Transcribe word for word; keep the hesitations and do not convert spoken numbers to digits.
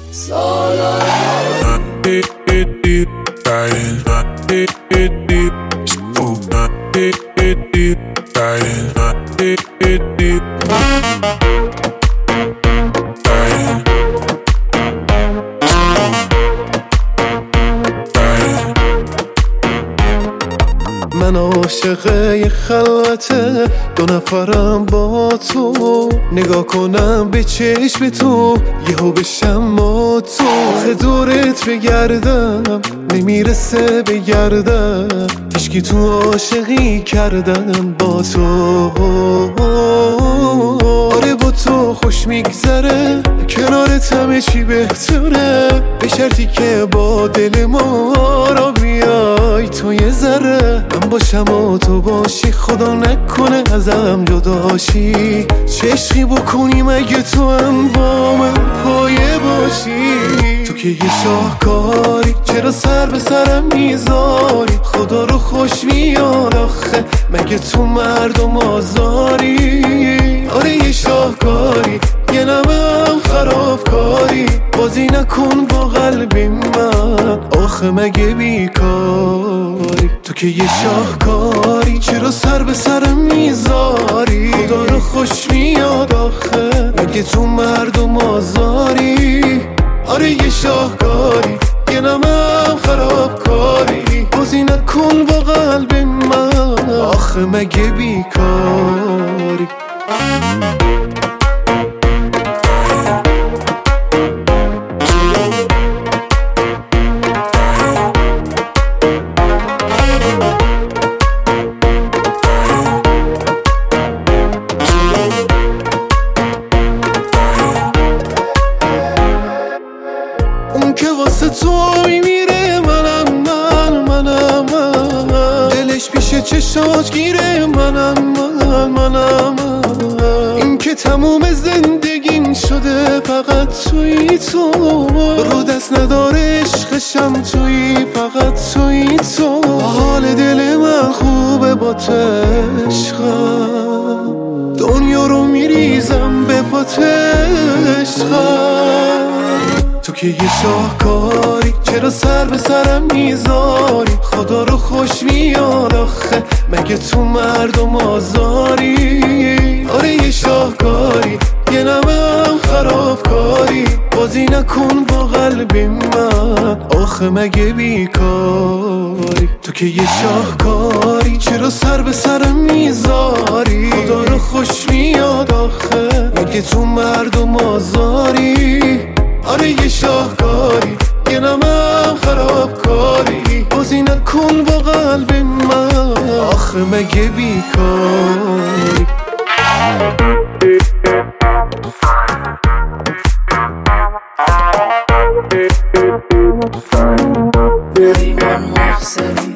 من عاشق یه خلوته دو نفرم با تو، نگاه کنم به چشم تو یهو بشم ما تو. آخه دورت بگردم نمیرسه بگردم، هیچکی تو عاشقی کردم با تو. آره با تو خوش میگذره، کنارت همه چی بهتره، به شرطی که با دل ما را بیای تو یه ذره. من باشم و تو باشی، خدا نکنه ازم جداشی، چه عشقی بکنیم اگه تو هم با من پایه باشی. تو که یه شاهکاری، چرا سر به سرم میذاری، خدا رو خوش میاد آخه مگه تو مردم آزاری. آره یه شاهکاری، یه نمم خرابکاری، بازی نکن با قلب من آخه مگه بیکاری. تو که یه شاهکاری، چرا سر به سرم میذاری، خدا رو خوش میاد آخه مگه تو مردم آزاری. آره یه شاهکاری، یه نمم خرابکاری، بازی نکن با قلب من آخه مگه بیکاری. اون که واسه تو میمیره، منم من منم من، دلش پیش چشاش گیره، منم من منم من. این که تموم زندگیم شده فقط توی تو، رو دست نداره عشقشم توی فقط توی تو. حال دل من خوبه با تو عشقم، دنیا رو میریزم به پات عشقم. تو که یه شاهکاری، چرا سر به سرم میذاری، خدا رو خوش میاد آخه مگه تو مردم آزاری. آره یه شاهکاری، یه نمم خرابکاری، بازی نکن با قلب من آخه مگه بیکاری. تو که یه شاهکاری، چرا سر به سرم میذاری، خدا رو خوش میاد آخه مگه تو مردم آزاری. آره یه شاهکاری، یه نمم خرابکاری، بازی نکن با قلب من آخه مگه بیکاری. نریمان محسن